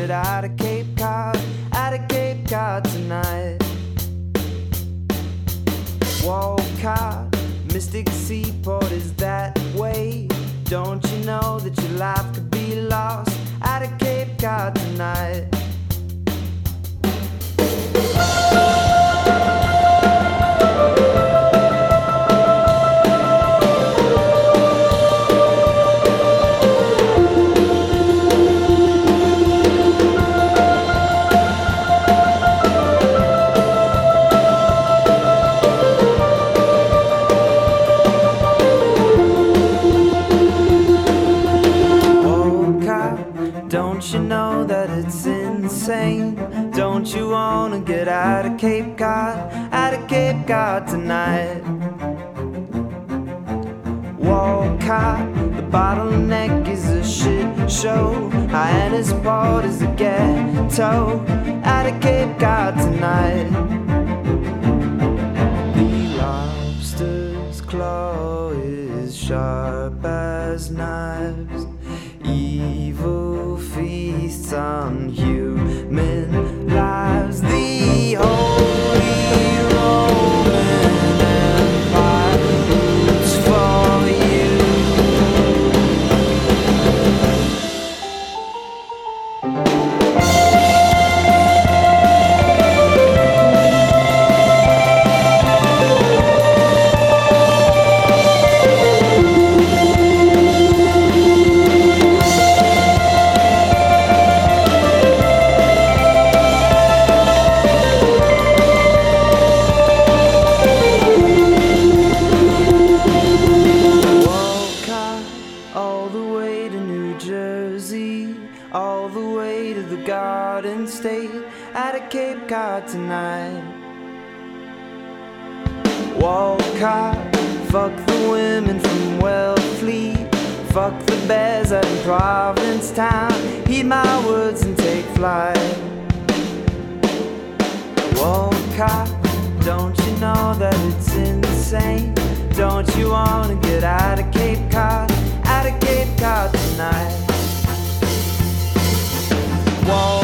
get out of Cape Cod tonight. Walcott, Mystic Seaport is that way. Don't you know that your life could be lost out of Cape Cod tonight? Don't you know that it's insane? Don't you wanna get out of Cape Cod tonight? Walcott, the bottleneck is a shit show. Hyannisport is a ghetto out of Cape Cod tonight. The lobster's claw is sharp as knives. Evil feasts on human lives. The Holy Roman Empire roots for you. All the way to New Jersey, all the way to the Garden State, out of Cape Cod tonight. Walcott, fuck the women from Wellfleet, fuck the bears out in Provincetown, heed my words and take flight. Walcott, don't you know that it's insane? Don't you wanna get out of Cape Cod tonight? Whoa.